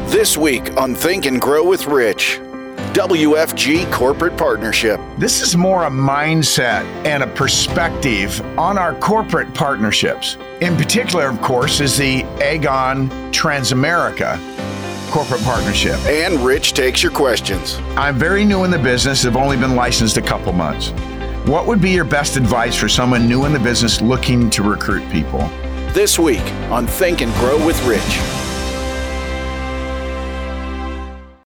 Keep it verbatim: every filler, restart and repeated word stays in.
This week on Think and Grow with Rich, W F G Corporate Partnership. This is more a mindset and a perspective on our corporate partnerships. In particular, of course, is the Aegon Transamerica Corporate Partnership. And Rich takes your questions. I'm very new in the business. I've only been licensed a couple months. What would be your best advice for someone new in the business looking to recruit people? This week on Think and Grow with Rich.